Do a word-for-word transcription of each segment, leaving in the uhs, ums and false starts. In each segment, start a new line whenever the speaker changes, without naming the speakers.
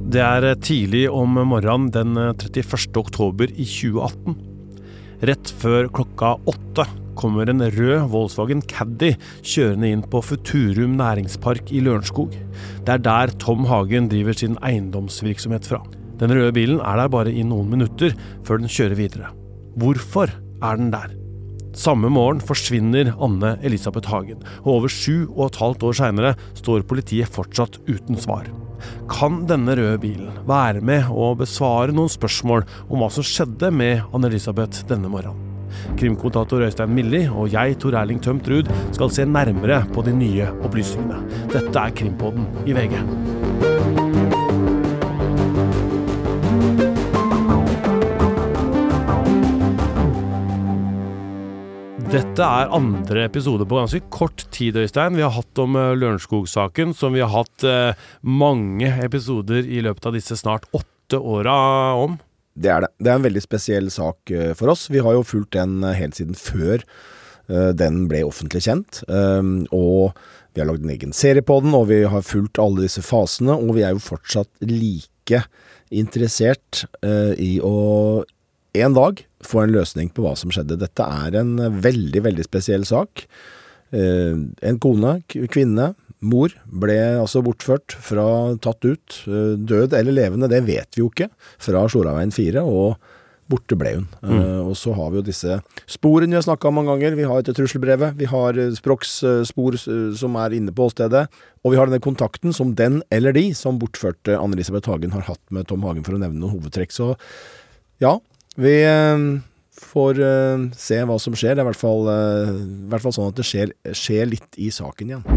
Det er tidlig om morgenen den trettiførste oktober i tjue atten. Rett før klokka åtte kommer en rød Volkswagen Caddy kjørende inn på Futurum næringspark i Lørenskog. Det er der Tom Hagen driver sin eiendomsvirksomhet fra. Den røde bilen er der bare i noen minutter før den kjører videre. Hvorfor er den der? Samme morgen forsvinner Anne Elisabeth Hagen, og over sju og et halvt år senere står politiet fortsatt uten svar. Kan denne røde bilen være med og besvare noen spørsmål om hva som skjedde med Anne Elisabeth denne morgenen? Krimkommentator Øystein Milli og jeg, Tor Erling Tømt Ruud, skal se nærmere på de nye opplysningene. Dette er Krimpodden i V G. Dette er andre episode på ganske kort tid, Øystein. Vi har hatt om Lørenskog-saken, som vi har hatt eh, mange episoder i løpet av disse snart åtte åra om.
Det er det. Det er en veldig spesiell sak uh, for oss. Vi har jo fulgt den uh, helt siden før uh, den ble offentlig kjent. Um, og vi har laget en egen serie på den, og vi har fulgt alle disse fasene, og vi er jo fortsatt like interessert uh, i å en dag få en løsning på hva som skjedde. Dette er en veldig, veldig spesiell sak. Uh, en kone, kvinne, mor, ble altså bortført fra tatt ut, uh, død eller levende, det vet vi jo ikke, fra Sloraveien fire, og borte ble hun. Mm. Uh, og så har vi jo disse sporene vi har snakket om mange ganger. Vi har et trusselbrevet, vi har språksspor uh, som er inne på åstedet, og vi har denne kontakten som den eller de som bortførte Anne Elisabeth Hagen har hatt med Tom Hagen, for å nevne noen hovedtrekk. Så ja, vi uh, får uh, se hva som skjer. Det er i hvert fall, uh, i hvert fall sånn at det skjer, skjer litt i saken igjen.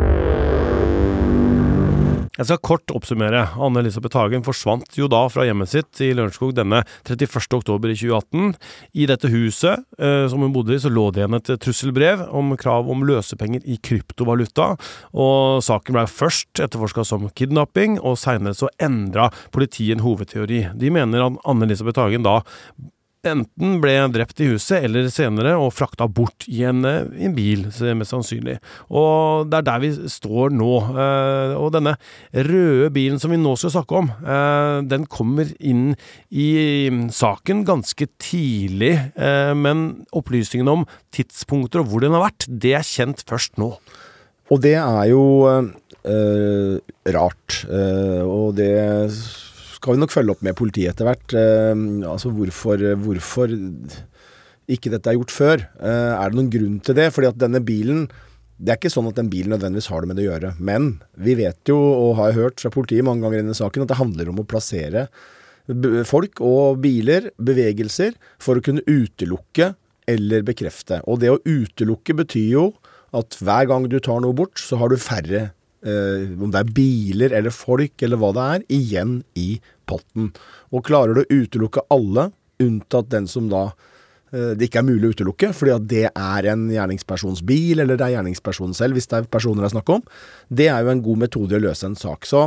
Jeg skal kort oppsummere. Anne Elisabeth Hagen forsvant jo da fra hjemmet sitt i Lørenskog denne trettiførste oktober i tjue atten. I dette huset eh, som hun bodde i, så lå det igjen et trusselbrev om krav om løsepenger i kryptovaluta, og saken ble først etterforsket som kidnapping, og senere så endret politiet en hovedteori. De mener at Anne Elisabeth Hagen da enten ble drept i huset, eller senere og frakta bort i en, en bil, mest sannsynlig. Og det er der vi står nå. Eh, og denne røde bilen som vi nå skal snakke om, eh, den kommer inn i saken ganske tidlig, eh, men opplysningene om tidspunkter og hvor den har vært, det er kjent først nå.
Og det er jo eh, rart, eh, og det skal vi nok følge opp med politiet etter hvert. Eh, altså hvorfor, hvorfor ikke dette er gjort før? Eh, er det noen grunn til det? Fordi at denne bilen, det er ikke sånn at den bilen nødvendigvis har det med det å gjøre. Men vi vet jo, og har hørt fra politiet mange ganger i denne saken, at det handler om å plassere folk og biler, bevegelser, for å kunne utelukke eller bekrefte. Og det å utelukke betyr jo at hver gang du tar noe bort, så har du færre Uh, om det er biler eller folk eller hva det er, igjen i potten. Og klarer du å utelukke alle, unntatt den som da uh, det ikke er mulig å utelukke, fordi at det er en gjerningspersons bil, eller det er gjerningspersonen selv, hvis det er personer jeg snakker om, det er jo en god metode å løse en sak. Så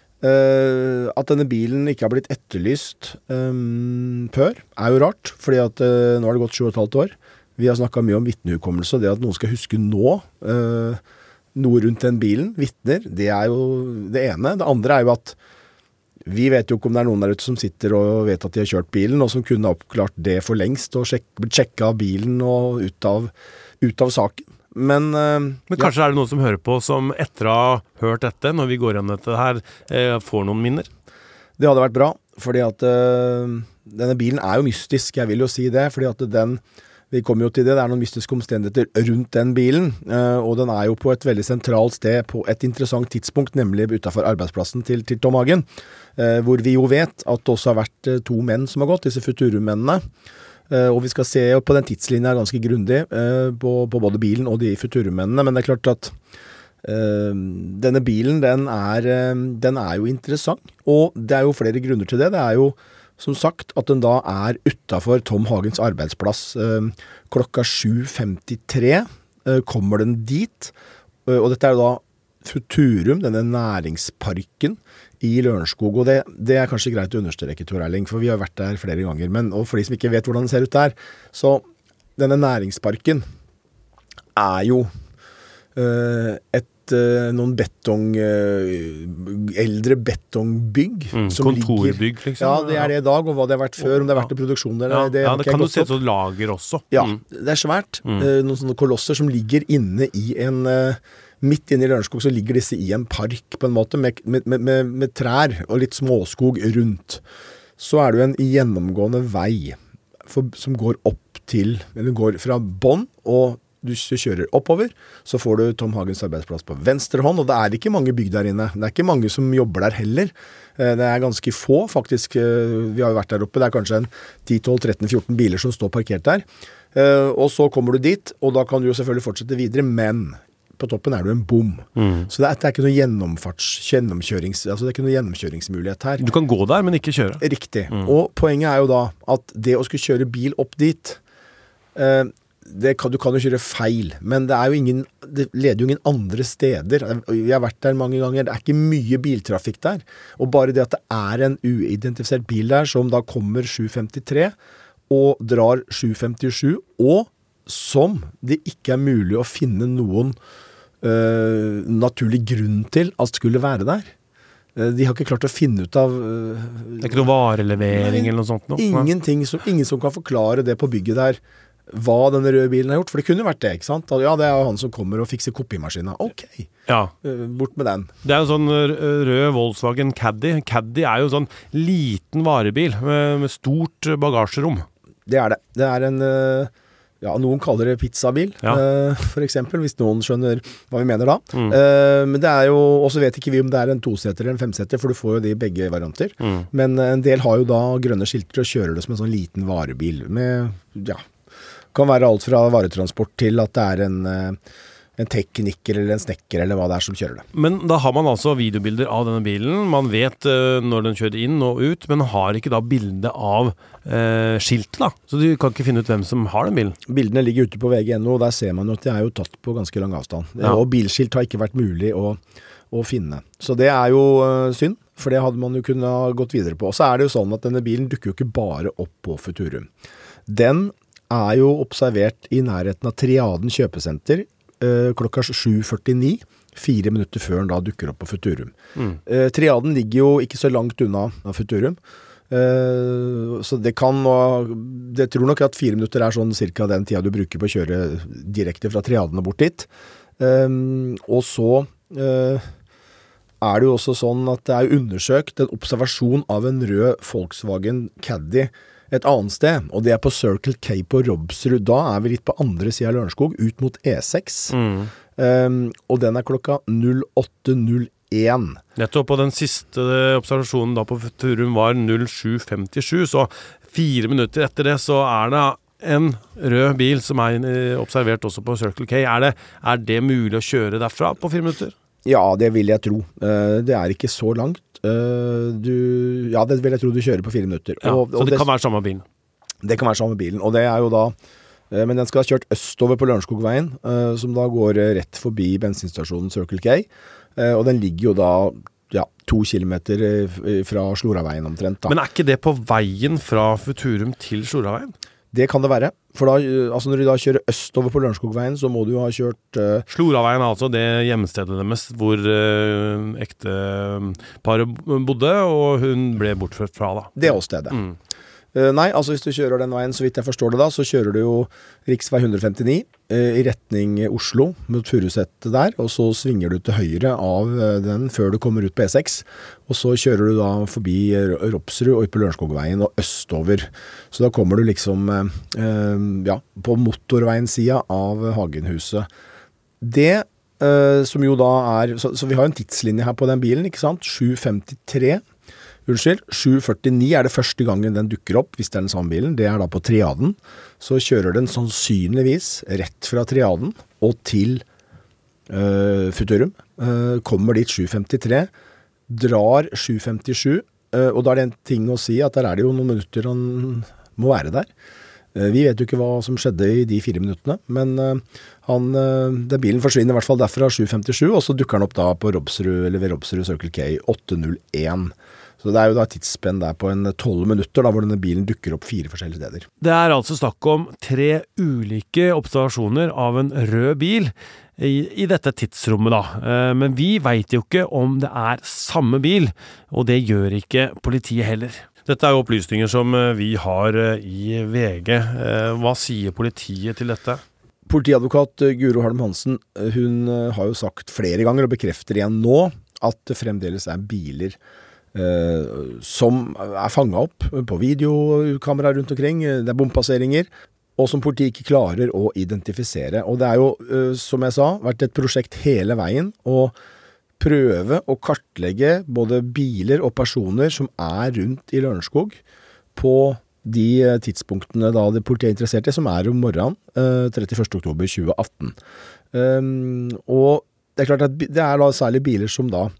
uh, at denne bilen ikke har blitt etterlyst um, før, er jo rart, fordi at uh, nå har det gått sju og et halvt år. Vi har snakket mye om vitnehukommelse, og det at noen skal huske nå, uh, noe rundt den bilen, vittner, det er jo det ene. Det andre er jo at vi vet jo ikke om det er noen der ute som sitter og vet at de har kjørt bilen, og som kunne ha oppklart det for lengst, og sjek, sjekket av bilen og ut av, ut av saken. Men, uh,
Men kanskje ja. Er det noen som hører på som etter å ha hørt dette, når vi går gjennom dette her, eh, får noen minner?
Det hadde vært bra, fordi at uh, denne bilen er jo mystisk, jeg vil jo si det, fordi at den Vi kommer jo til det, det er noen mystiske omstendigheter rundt den bilen, og den er jo på et veldig sentralt sted, på et interessant tidspunkt, nemlig utenfor arbeidsplassen til, til Tom Hagen, hvor vi jo vet at det også har vært to menn som har gått, disse Futurum-mennene, og vi skal se på den tidslinjen ganske grundig på, på både bilen og de Futurum-mennene, men det er klart at uh, denne bilen, den er, den er jo interessant, og det er jo flere grunner til det, det er jo som sagt, at den da er utenfor Tom Hagens arbeidsplass. Eh, klokka sju femtitre eh, kommer den dit, eh, og dette er da Futurum, denne næringsparken i Lørenskog, og det, det er kanskje greit å understreke, Tor Erling, for vi har vært der flere ganger, men og for de som ikke vet hvordan den ser ut der, så denne næringsparken er jo eh, et et, uh, noen betong, uh, eldre betongbygg.
Mm,
som
kontorbygg,
ligger,
liksom.
Ja, det er det i dag, og hva det har vært før, om det har vært i produksjon der.
Ja,
det,
ja, det kan du se
opp.
som lager også.
Ja,
mm.
det er svært.
Mm.
Uh, noen sånne kolosser som ligger inne i en... Uh, midt inne i Lørenskog så ligger disse i en park på en måte, med, med, med, med trær og litt småskog rundt. Så er det jo en gjennomgående vei for, som går opp til, eller går fra bånn, og du kjører oppover, så får du Tom Hagens arbeidsplass på venstre hånd, og det er ikke mange bygg der inne. Det er ikke mange som jobber der heller. Det er ganske få, faktisk. Vi har jo vært der oppe. Det er kanskje en ti, tolv, tretten, fjorten biler som står parkert der. Og så kommer du dit, og da kan du jo selvfølgelig fortsette videre, men på toppen er du en bom. Mm. Så det er, det er ikke noe gjennomfarts, gjennomkjørings, altså det er ikke noe gjennomkjøringsmulighet her.
Du kan gå der, men ikke kjøre.
Riktig. Mm. Og poenget er jo da at det å skulle kjøre bil opp dit, eh, det kan, du kan jo kjøre feil, men det er jo ingen, det leder jo ingen andre steder. Jeg har vært der mange ganger, det er ikke mye biltrafikk der. Og bare det at det er en uidentifisert bil der, som da kommer sju femtitre, og drar sju femtisju, og som det ikke er mulig å finne noen Uh, naturlig grunn til at skulle være der. Uh, de har ikke klart å finne ut av uh,
Det er ikke noe varelevering nei, eller noe sånt nå?
Ingenting som, ingen som kan forklare det på bygget der, hva denne røde bilen har gjort, for det kunne vært det, ikke sant? Ja, det er jo han som kommer og fikser kopimaskinen. Ok,
ja.
uh, bort med den.
Det er jo sånn rød Volkswagen Caddy. Caddy er jo sånn liten varebil med, med stort bagasjerom.
Det er det. Det er en... Uh, Ja, noen kaller det pizzabil, ja. uh, for eksempel, hvis noen skjønner hva vi mener da. Mm. Uh, men det er jo, også vet ikke vi om det er en toseter eller en femseter, for du får jo det i begge varianter. Mm. Men en del har jo da grønne skilter og kjører det som en sånn liten varebil. Med, ja, kan være alt fra varetransport til at det er en... Uh, en tekniker eller en snekker eller hva det er som kjører det.
Men da har man altså videobilder av denne bilen. Man vet uh, når den kjører inn og ut, men har ikke da bilde av uh, skiltet da. Så du kan ikke finne ut hvem som har den bilen.
Bildene ligger ute på V G N O, og der ser man jo at de er jo tatt på ganske lang avstand. Ja. Og bilskilt har ikke vært mulig å, å finne. Så det er jo uh, synd, for det hadde man jo kunnet ha gått videre på. Og så er det jo sånn at denne bilen dukker jo ikke bare opp på Futurum. Den er jo observert i nærheten av Triaden kjøpesenter, Uh, klokka sju førtini, fire minutter før den da dukker opp på Futurum. Mm. Uh, Triaden ligger jo ikke så langt unna av Futurum, uh, så det kan, og det tror nok at fire minutter er sånn cirka den tida du bruker på å kjøre direkte fra Triaden og bort dit. Um, og så uh, er det jo også sånn at det er undersøkt en observasjon av en rød Volkswagen Caddy et annet sted, og det er på Circle K på Robsrud. Da er vi litt på andre siden av Lørenskog, ut mot E seks. Mm. Um, og den er klokka null åtte null én.
Nettopp, og den siste observasjonen da på Futurum var null sju femtisju, så fire minutter etter det så er det en rød bil som er observert også på Circle K. Er det, er det mulig å kjøre derfra på fire minutter?
Ja, det vil jeg tro. Uh, det er ikke så langt. Uh, du, ja, det vil jeg tro du kjører på fire minutter.
Ja,
og,
så
og
det,
det
kan være samme bilen?
Det kan være samme bilen, og det er jo da uh, men den skal ha kjørt østover på Lørenskogveien, uh, som da går uh, rett forbi bensinstasjonen Circle K, uh, og den ligger jo da ja, to kilometer uh, fra Sloraveien omtrent da.
Men er ikke det på veien fra Futurum til Sloraveien?
Det kan det være, for da, altså når du da kjører østover på Lørenskogveien, så må du jo ha kjørt uh,
Sloraveien er altså det hjemstedet deres hvor uh, ekteparet bodde, og hun ble bortført fra da.
Det er også stedet. Mm. Uh, nei, altså hvis du kjører den veien, så vidt jeg forstår det da, så kjører du jo riksvei ett femtini uh, i retning Oslo, mot Furuset der, og så svinger du til høyre av uh, den før du kommer ut på E seks, og så kjører du da forbi Robsrud og ut på Lørenskogveien og østover. Så da kommer du liksom uh, uh, ja, på motorveien-sida av Hagenhuset. Det uh, som jo da er, så, så vi har en tidslinje her på den bilen, ikke sant? sju femtitre. Unnskyld, sju førtini er det første gangen den dukker opp, hvis det er den samme bilen. Det er da på Triaden. Så kjører den sannsynligvis rett fra Triaden og til uh, Futurum. Uh, kommer dit sju femtitre, drar sju femtisju, uh, og da er det en ting å si at der er det jo noen minutter han må være der. Vi vet jo ikke hva som skjedde i de fire minuttene, men han, den bilen forsvinner i hvert fall derfra sju femtisju, og så dukker han opp da på Robsrud, eller ved Robsrud Circle K åtte null en. Så det er jo da tidsspenn der på en tolv minutter da, hvor denne bilen dukker opp fire forskjellige steder.
Det er altså snakk om tre ulike observasjoner av en rød bil i, i dette tidsrommet da. Men vi vet jo ikke om det er samme bil, og det gjør ikke politiet heller. Dette er jo opplysninger som vi har i V G. Hva sier politiet til dette?
Politiadvokat Guro Holm Hansen, hun har jo sagt flere ganger og bekrefter igjen nå at det fremdeles er biler Uh, som er fanget opp på videokamera rundt omkring, det er bompasseringer, og som politiet ikke klarer å identifisere. Og det er jo, uh, som jeg sa, vært et prosjekt hele veien å prøve å kartlegge både biler og personer som er rundt i Lørenskog på de tidspunktene da det politiet er interessert i, som er om morgenen uh, trettiførste oktober tjue atten. Um, og det er klart at det er da særlig biler som da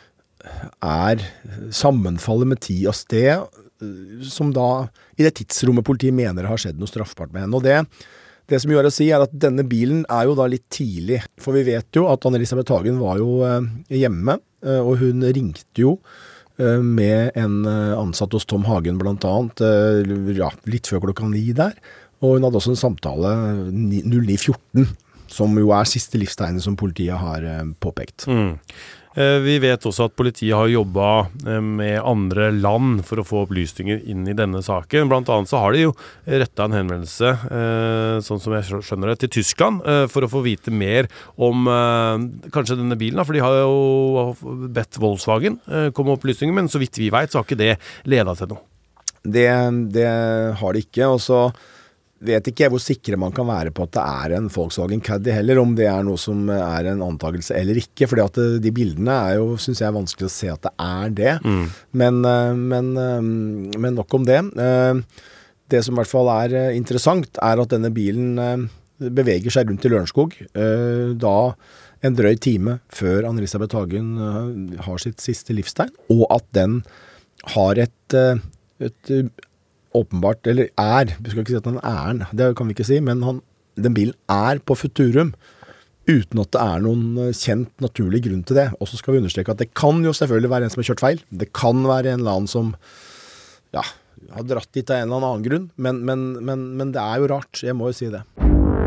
er sammenfallet med tid og sted, som da i det tidsrommet politiet mener har skjedd noe straffbart med henne. Og det, det som gjør å si er at denne bilen er jo da litt tidlig, for vi vet jo at Anne-Elisabeth Hagen var jo eh, hjemme, eh, og hun ringte jo eh, med en ansatt hos Tom Hagen blant annet, eh, ja, litt før klokka ni der, og hun hadde også en samtale null ni fjorten, som jo er siste livstegnet som politiet har eh, påpekt.
Mm. Vi vet også at politiet har jobbet med andre land for å få opplysninger inn i denne saken. Blant annet så har de jo rettet en henvendelse, sånn som jeg skjønner det, til Tyskland, for å få vite mer om kanskje denne bilen. For de har jo bedt Volkswagen komme med opplysninger, men så vidt vi vet så har ikke det ledet til noe.
Det, det har de ikke, og så vet ikke jeg hvor sikre man kan være på at det er en Volkswagen Caddy heller, om det er noe som er en antagelse eller ikke, fordi at de bildene er jo, synes jeg er vanskelig å se at det er det, mm. men, men, men nok om det. Det som i hvert fall er interessant er at denne bilen beveger seg rundt i Lørenskog, da en drøy time før Anne-Elisabeth Hagen har sitt siste livstegn, og at den har et, et åpenbart, eller er, vi skal ikke si at den er, det kan vi ikke si, men han, den bilen er på Futurum, uten at det er noen kjent naturlig grunn til det. Og så skal vi understreke at det kan jo selvfølgelig være en som har kjørt feil. Det kan være en eller annen som, ja, har dratt dit av en eller annen grunn, men, men, men, men det er jo rart, jeg må jo si det.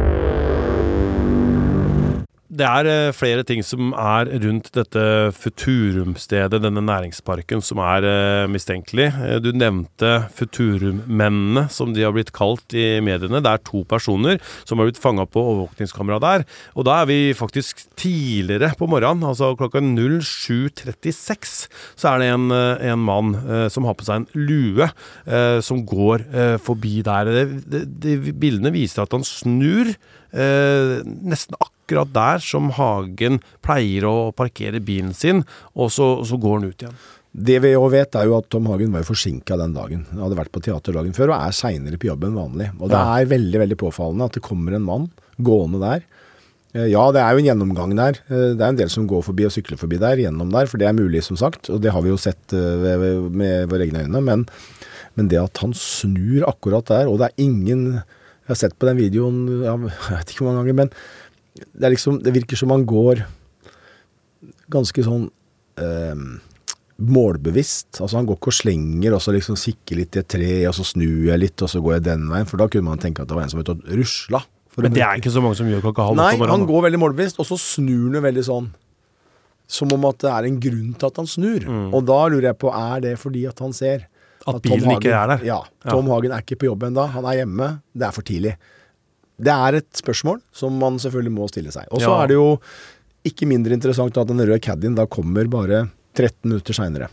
Det er flere ting som er rundt dette Futurum-stedet, denne næringsparken, som er mistenkelig. Du nevnte Futurum-mennene, som de har blitt kalt i mediene. Det er to personer som har blitt fanget på overvåkningskamera der. Og da er vi faktisk tidligere på morgenen, altså klokka null sju trettiseks, så er det en, en mann som har på seg en lue, som går forbi der. Det, det, de bildene viser at han snur nesten akkurat akkurat der som Hagen pleier å parkere bilen sin, og så, så går han ut igjen.
Det vi jo vet er jo at Tom Hagen var jo forsinket den dagen. Han hadde vært på teaterdagen før, og er senere på jobb enn vanlig. Og det er veldig, veldig påfallende at det kommer en mann gående der. Ja, det er jo en gjennomgang der. Det er en del som går forbi og sykler forbi der, gjennom der, for det er mulig som sagt, og det har vi jo sett med våre egne øyne, men, men det at han snur akkurat der, og det er ingen, jeg har sett på den videoen, jeg vet ikke hvor mange ganger, men det er liksom, det virker som han går ganske sånn eh, målbevisst, altså han går ikke og slenger og så liksom sikker litt i et tre og så snur jeg litt og så går jeg den veien, for da kunne man tenke at det var en som vet å rusla.
Men det er ikke så mange som gjør klokka halv.
Nei, han går veldig målbevisst og så snur han veldig sånn som om at det er en grunn til at han snur, mm. og da lurer jeg på, er det fordi at han ser
at, at bilen Hagen, ikke er der?
Ja, Tom ja. Hagen er ikke på jobb enda, han er hjemme, det er for tidlig. Det er et spørsmål som man selvfølgelig må stille seg. Og så ja. er det jo ikke mindre interessant at den røde Caddien da kommer bare tretten minutter senere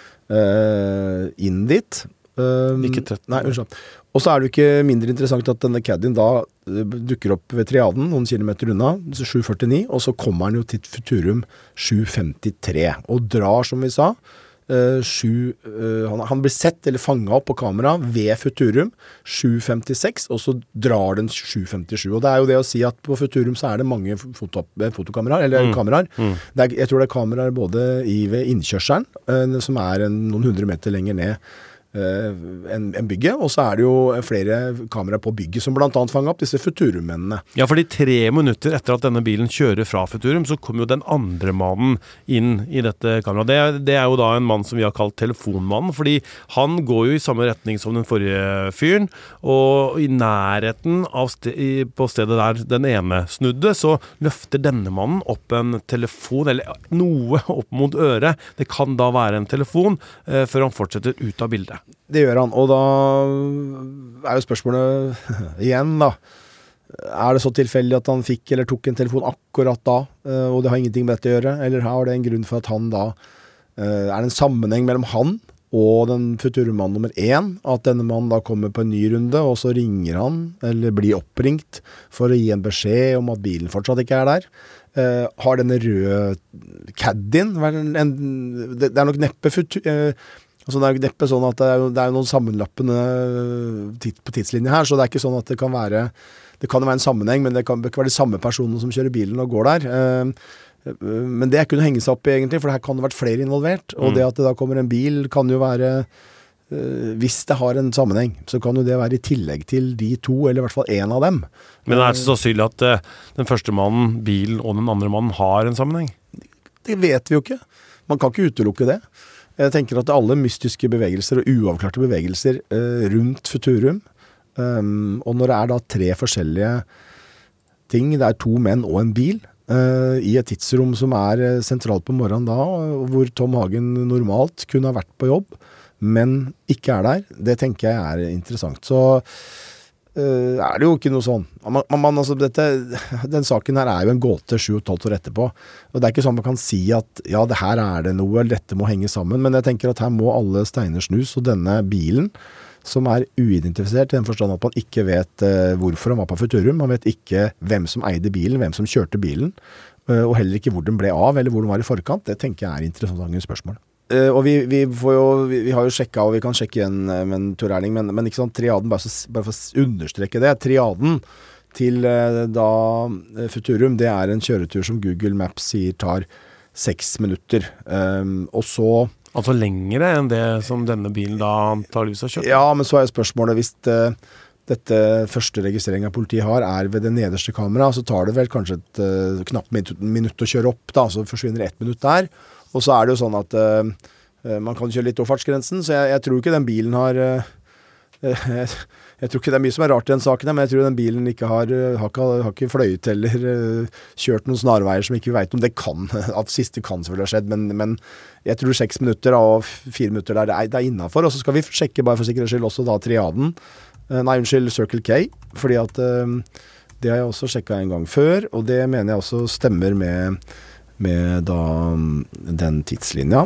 uh, inn dit. Uh,
ikke tretten.
Nei, unnskyld. Og så er det jo ikke mindre interessant at denne Caddien da dukker opp ved Triaden, noen kilometer unna, sju førtini, og så kommer han jo til Futurum sju femtitre, og drar, som vi sa, Uh, sju, uh, han, han blir sett eller fanget opp på kamera ved Futurum sju femtiseks, og så drar den sju femtisju, og det er jo det å si at på Futurum så er det mange foto, fotokameraer eller mm. kameraer, mm. det er, jeg tror det er kameraer både i ved innkjørselen uh, som er en, noen hundre meter lenger ned en, en bygget, og så er det jo flere kameraer på bygget som blant annet fanger opp disse Futurum-mennene.
Ja, fordi tre minutter etter at denne bilen kjører fra Futurum, så kommer jo den andre mannen inn i dette kameraet. Det, det er jo da en mann som vi har kalt telefonmannen, fordi han går jo i samme retning som den forrige fyren, og i nærheten av sted, på stedet der den ene snudde, så løfter denne mannen opp en telefon, eller noe opp mot øret. Det kan da være en telefon, eh, før han fortsetter ut av bildet.
Det gjør han, og da er jo spørsmålet igjen da, er det så tilfeldig at han fikk eller tok en telefon akkurat da, og det har ingenting med dette å gjøre, eller har det en grunn for at han da, er det en sammenheng mellom han og den Futurum-mann nummer én, at denne mannen da kommer på en ny runde, og så ringer han, eller blir oppringt, for å gi en beskjed om at bilen fortsatt ikke er der. Uh, har denne røde Caddien, det, det er nok neppe Futur... Uh, Altså det er jo neppe sånn at det er, det er noen sammenlappende titt på tidslinje her, så det er ikke sånn at det kan være, det kan være en sammenheng, men det kan ikke være de samme personene som kjører bilen og går der. Men det er ikke noe å henge seg opp i egentlig, for det her kan det ha vært flere involvert, og det at det da kommer en bil kan jo være, hvis det har en sammenheng, så kan jo det være i tillegg til de to, eller i hvert fall en av dem.
Men er det så sannsynlig at den første mannen, bilen og den andre mannen har en sammenheng?
Det vet vi jo ikke. Man kan ikke utelukke det. Jeg tenker at alle mystiske bevegelser og uavklarte bevegelser eh, rundt Futurum, um, og når det er da tre forskjellige ting, det er to menn og en bil, eh, i et tidsrom som er sentralt på morgenen da, hvor Tom Hagen normalt kunne ha vært på jobb, men ikke er der, det tenker jeg er interessant. Så Uh, er det jo ikke noe sånn. Man, man, altså, dette, den saken her er jo en gåte sju og tolv år etterpå. Og det er ikke sånn man kan si at ja, det her er det noe, eller dette må henge sammen. Men jeg tenker at her må alle steiner snus, og denne bilen, som er uidentifisert i den forstand at man ikke vet uh, hvorfor han var på Futurum. Man vet ikke hvem som eide bilen, hvem som kjørte bilen, uh, og heller ikke hvor den ble av, eller hvor den var i forkant. Det tenker jeg er interessante spørsmål. Uh, og vi, vi, får jo, vi, vi har jo sjekket, og vi kan sjekke igjen uh, med en Tor Erling, men, men ikke sånn, triaden, bare, så, bare for å understreke det, triaden til uh, da uh, Futurum, det er en kjøretur som Google Maps sier tar seks minutter. Um, og så...
Altså lengre enn det som denne bilen da antageligvis har kjørt?
Ja, men så er spørsmålet, hvis uh, dette første registreringen av politiet har er ved det nederste kameraet, så tar det vel kanskje et uh, knapt minutt, minutt å kjøre opp, da, så forsvinner ett minutt der. Og så er det jo sånn at uh, man kan kjøre litt over fartsgrensen, så jeg, jeg tror ikke den bilen har... Uh, jeg, jeg tror ikke det er mye som er rart i den saken, men jeg tror den bilen ikke har, har, ikke, har ikke fløyet eller uh, kjørt noen snarveier som ikke vi vet om. Det kan, at siste kan selvfølgelig ha skjedd, men, men jeg tror seks minutter og fire minutter der, det er, det er innenfor. Og så skal vi sjekke bare for sikkerhets skyld også da triaden. Uh, nei, unnskyld, Circle K, fordi at uh, det har jeg også sjekket en gang før, og det mener jeg også stemmer med... med da den tidslinja.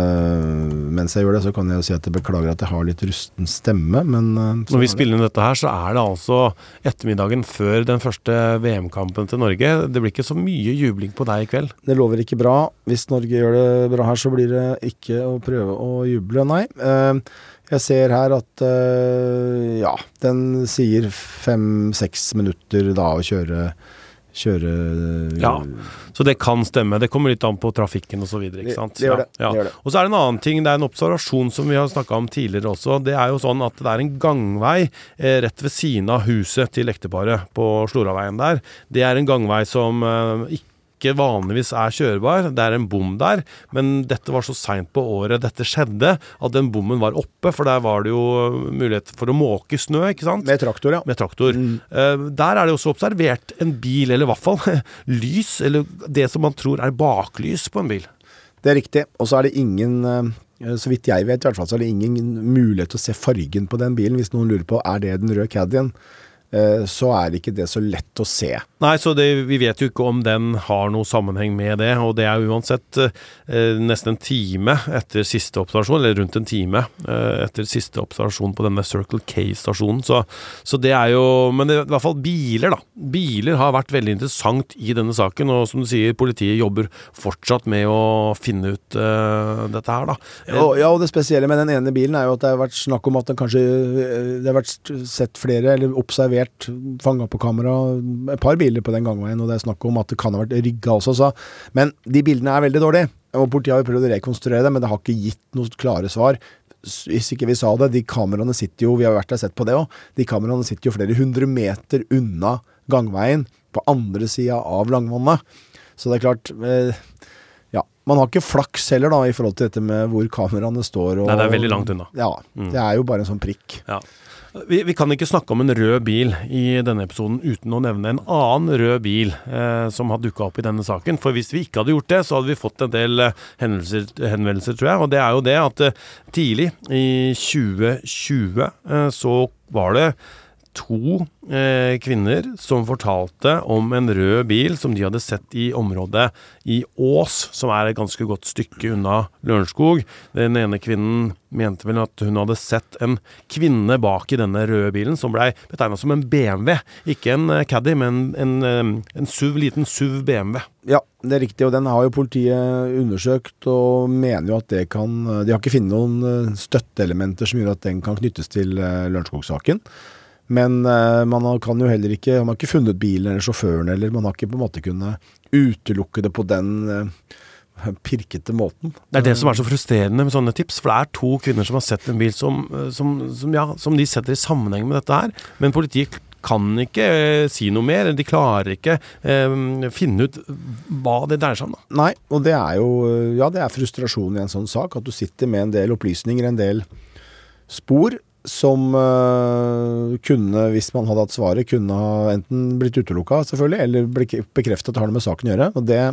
Uh, mens jeg gjør det, så kan jeg jo si at jeg beklager at jeg har litt rusten stemme, men... Uh,
Når vi spiller inn dette her, så er det altså ettermiddagen før den første V M-kampen til Norge. Det blir ikke så mye jubling på deg i kveld.
Det lover ikke bra. Hvis Norge gjør det bra her, så blir det ikke å prøve å juble, nei. Uh, jeg ser her at, uh, ja, den sier fem-seks minutter da å kjøre... kjøre...
Ja, så det kan stemme. Det kommer litt an på trafikken og så videre, ikke sant?
Det, det, gjør det.
Ja, ja.
det gjør det.
Og så er det en annen ting, det er en observasjon som vi har snakket om tidligere også. Det er jo sånn at det er en gangvei eh, rett ved siden av huset til ekteparet på Sloraveien der. Det er en gangvei som eh, ikke ikke vanligvis er kjørbar. Det er en bom der, men dette var så sent på året dette skjedde, at den bommen var oppe, for der var det jo mulighet for å måke snø, ikke sant?
Med traktor, ja.
Med traktor. Mm. Uh, der er det også observert en bil, eller i hvert fall lys, eller det som man tror er baklys på en bil.
Det er riktig, og så er det ingen... Uh... Så vidt jeg vet i hvert fall, så er det ingen mulighet til å se fargen på den bilen. Hvis noen lurer på, er det den røde Caddien? Så er det ikke det så lett å se.
Nei, så det, vi vet jo ikke om den har noe sammenheng med det, og det er uansett eh, nesten en time etter siste observasjon, eller rundt en time eh, etter siste observasjon på denne Circle K-stasjonen, så, så det er jo, men det er i hvert fall biler da. Biler har vært veldig interessant i denne saken, og som du sier, politiet jobber fortsatt med å finne ut eh, dette her da.
Ja, ja, og det spesielle med den ene bilen er jo at det har vært snakk om at den kanskje, det har vært sett flere, eller observert fanget på kamera et par biler på den gangveien, og det er snakk om at det kan ha vært rygget også, så. Men de bildene er veldig dårlige, og politiet har jo prøvd å rekonstruere det, men det har ikke gitt noe klare svar. hvis ikke vi sa det, de kameraene sitter jo, vi har vært der sett på det også, de kameraene sitter jo flere hundre meter unna gangveien på andre siden av Langvannet. Så det er klart, eh, ja, man har ikke flaks heller da, i forhold til dette med hvor kameraene står. Og,
Nei, det er veldig langt unna.
Ja, mm. det er jo bare en sånn prikk.
Ja. Vi, vi kan ikke snakke om en rød bil i denne episoden uten å nevne en annen rød bil eh, som har dukket opp i denne saken. For hvis vi ikke hadde gjort det, så hadde vi fått en del eh, henvendelser, henvendelser, tror jeg. Og det er jo det at eh, tidlig i tjue tjue eh, så var det to eh, kvinner som fortalte om en rød bil som de hadde sett i området i Ås, som er et ganske godt stykke unna Lørenskog. Den ene kvinnen mente vel at hun hadde sett en kvinne bak i denne røde bilen som ble betegnet som en B M W. Ikke en Caddy, men en, en, en SUV, liten SUV B M W.
Ja, det er riktig, og den har jo politiet undersøkt og mener jo at det kan, de har ikke funnet noen støtteelementer som gjør at den kan knyttes til Lørenskog-saken. Men uh, man kan jo heller ikke, man har ikke funnet bilen eller sjåføren, eller man har ikke på en måte kunnet utelukke det på den uh, pirkete måten.
Det er det som er så frustrerende med sånne tips, for det er to kvinner som har sett en bil som, som, som, ja, som de setter i sammenheng med dette her, men politiet kan ikke uh, si noe mer, de klarer ikke uh, finne ut hva det dreier seg om. Da.
Nei, og det er jo, ja, det er frustrasjon i en sånn sak, at du sitter med en del opplysninger, en del spor, som uh, kunne, hvis man hadde hatt svaret, kunne ha enten blitt utelukket selvfølgelig, eller bekreftet at det har noe med saken å gjøre. Og det,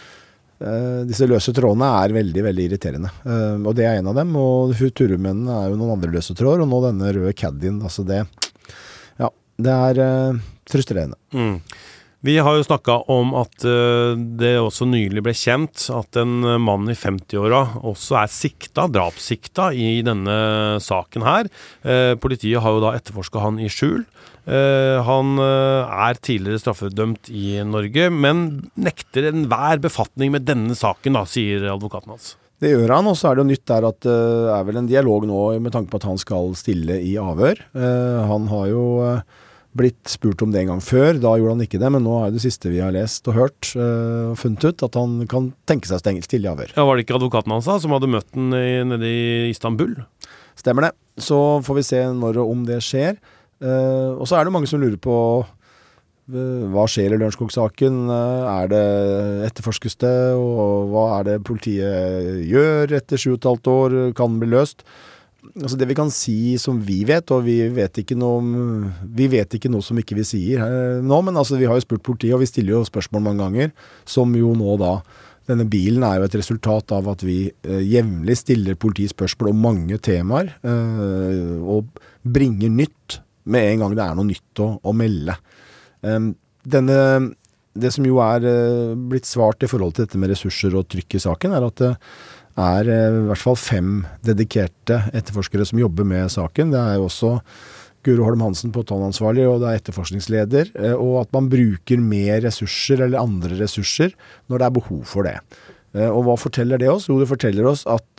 uh, disse løse trådene er veldig, veldig irriterende. Uh, og det er en av dem, og futurumennene er jo noen andre løse tråd, og nå denne røde Caddien, altså det, ja, det er uh, frustrerende.
Mm. Vi har jo snakket om at uh, det også nylig ble kjent at en mann i femti-åra også er sikta, drapssikta i denne saken her. Uh, politiet har jo da etterforsket han i skjul. Uh, han uh, er tidligere straffedømt i Norge, men nekter enhver befatning med denne saken, da, sier advokaten hans.
Det gjør han, og så er det jo nytt der at det uh, er vel en dialog nå med tanke på at han skal stille i avhør. Uh, han har jo... Uh, blitt spurt om det en gang før, da gjorde han ikke det, men nå er det siste vi har lest og hørt og uh, funnet ut at han kan tenke seg stengt stille i avhør.
Ja, var det ikke advokaten hans da, som hadde møtt den i, nede i Istanbul?
Stemmer det. Så får vi se når og om det skjer. Uh, og så er det mange som lurer på uh, hva skjer i Lørenskog-saken? Uh, er det etterforskes det, og hva er det politiet gjør etter sju og et halvt år? Kan den bli løst? Altså det vi kan si som vi vet, og vi vet ikke noe, vi vet ikke noe som ikke vi sier her nå, men altså vi har jo spurt politiet, og vi stiller jo spørsmål mange ganger, som jo nå da, denne bilen er jo et resultat av at vi eh, jevnlig stiller politiet spørsmål om mange temaer, eh, og bringer nytt med en gang det er noe nytt å, å melde. Um, denne, det som jo er eh, blitt svart i forhold til dette med ressurser og trykk i saken, er at det eh, er i hvert fall fem dedikerte etterforskere som jobber med saken. Det er jo også Guro Holm Hansen påtaleansvarlig, og det er etterforskningsleder, og at man bruker mer ressurser eller andre ressurser når det er behov for det. Og hva forteller det oss? Jo, det forteller oss at,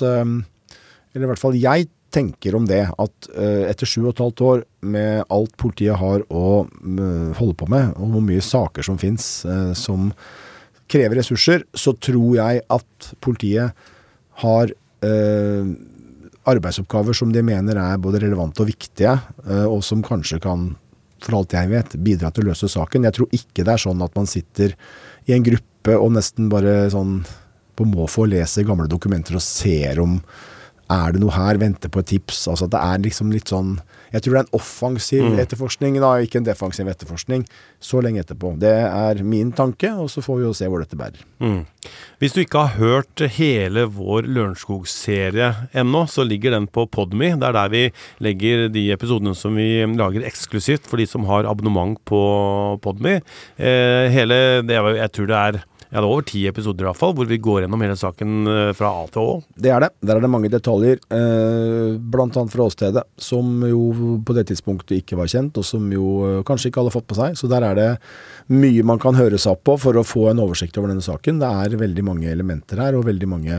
eller i hvert fall jeg tenker om det, at etter sju og et halvt år med alt politiet har å holde på med, og hvor mye saker som finnes som krever ressurser, så tror jeg at politiet har eh, arbeidsoppgaver som de mener er både relevante og viktige, eh, og som kanskje kan, for alt jeg vet, bidra til å løse saken. Jeg tror ikke det er sånn at man sitter i en gruppe og nesten bare sånn på måfå leser gamle dokumenter og ser om er det noe her, venter på et tips. Altså det er liksom litt sånn, jeg tror det er en offensiv mm. etterforskning, da, ikke en defensiv etterforskning, så lenge etterpå. Det er min tanke, og så får vi jo se hvor dette bærer.
Mm. Hvis du ikke har hørt hele vår Lørenskog-serie ennå, så ligger den på Podme. Det er der vi legger de episodene som vi lager eksklusivt for de som har abonnement på Podme. Eh, hele, det, jeg tror det er Ja, det er over ti episoder i hvert fall, hvor vi går gjennom hele saken fra A til Å.
Det er det. Der er det mange detaljer, eh, blant annet fra åstedet, som jo på det tidspunktet ikke var kjent, og som jo kanskje ikke alle har fått på seg. Så der er det mye man kan høre seg opp på for å få en oversikt over denne saken. Det er veldig mange elementer her, og veldig mange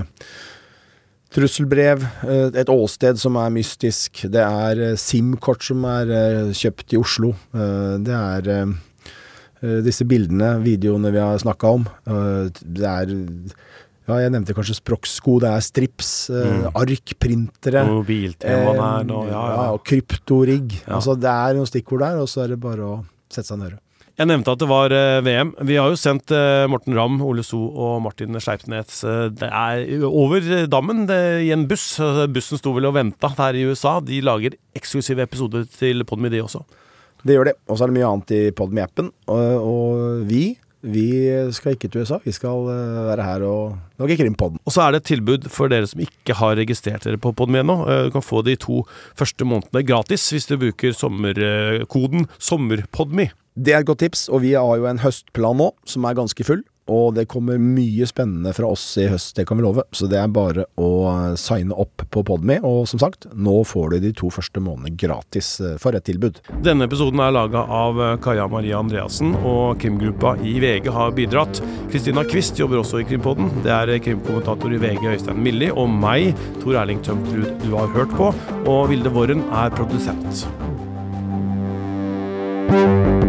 trusselbrev, et åsted som er mystisk. Det er SIM-kort som er kjøpt i Oslo. Det er disse bildene, videoene vi har snakket om. Det er Ja, jeg nevnte kanskje Sproxco, det er strips, mm. ark, printere.
Mobiltema der, og, ja, ja.
ja, og kryptorigg. Ja. Altså, det er noen stikkord der, og så er det bare å sette seg ned.
Jeg nevnte at det var V M. Vi har jo sendt Morten Ramm, Ole So og Martin Sleipnes det er over dammen det, i en buss. Bussen sto vel og ventet her i U S A. De lager eksklusive episoder til Podme de også.
Det gjør det. Og så er det mye annet i Podme-appen. Og, og vi, vi skal ikke til U S A. Vi skal være her og lage krimpodden.
Og så er det et tilbud for dere som ikke har registrert dere på Podme ennå. Du kan få de to første månedene gratis hvis du bruker sommerkoden SOMMERPODME.
Det er et godt tips, og vi har jo en høstplan nå, som er ganske full, og det kommer mye spennende fra oss i høst, det kan vi love, så det er bare å signe opp på Podme, og som sagt, nå får du de to første månedene gratis for et tilbud.
Denne episoden er laget av Kaja Maria Andreassen, og krimgruppa i V G har bidratt. Kristina Kvist jobber også i Krimpodden, det er krimkommentator i V G Øystein Milli, og meg, Tor Erling Tømtrud, du har hørt på, og Vilde Worren er produsent.